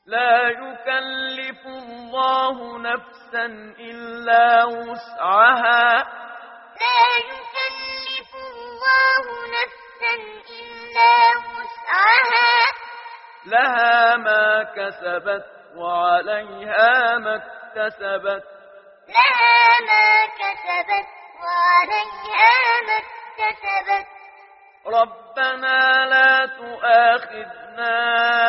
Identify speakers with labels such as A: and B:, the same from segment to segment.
A: لا يكلف الله نفسا إلا وسعها
B: لا يكلف الله نفسا إلا وسعها
A: لها ما كسبت وعليها ما اكتسبت
B: لها ما كسبت وعليها ما اكتسبت
A: ربنا لا تؤاخذنا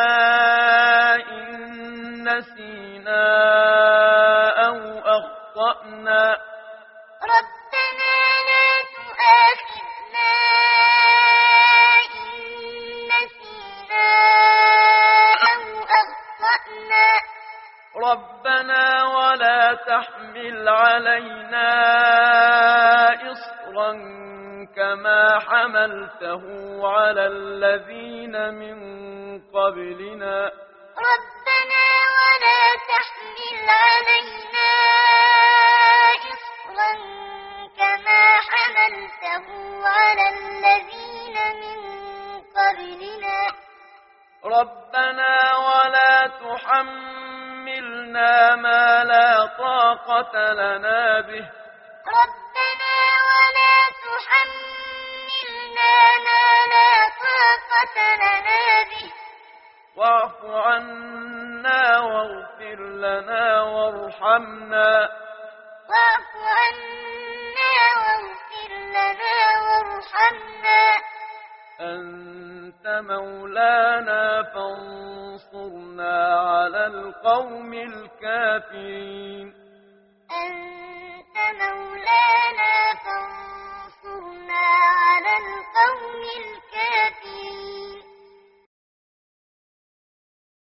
A: إن نسينا أو أخطأنا
B: ربنا لا تؤاخذنا إن نسينا أو أخطأنا
A: ربنا ولا تحمل علينا إصرا كما حملته على الذين من قبلنا
B: ربنا ولا تحمل علينا إصرا كما حملته على الذين من قبلنا
A: ربنا ولا تحملنا ما لا طاقة لنا به
B: ربنا ولا تحملنا ما لا طاقة لنا به
A: واعف عنا واغفر لنا وارحمنا
B: واعف عنا واغفر لنا وارحمنا
A: أنت مولانا فانصرنا على القوم الكافرين
B: أنت مولانا فانصرنا على القوم الكافرين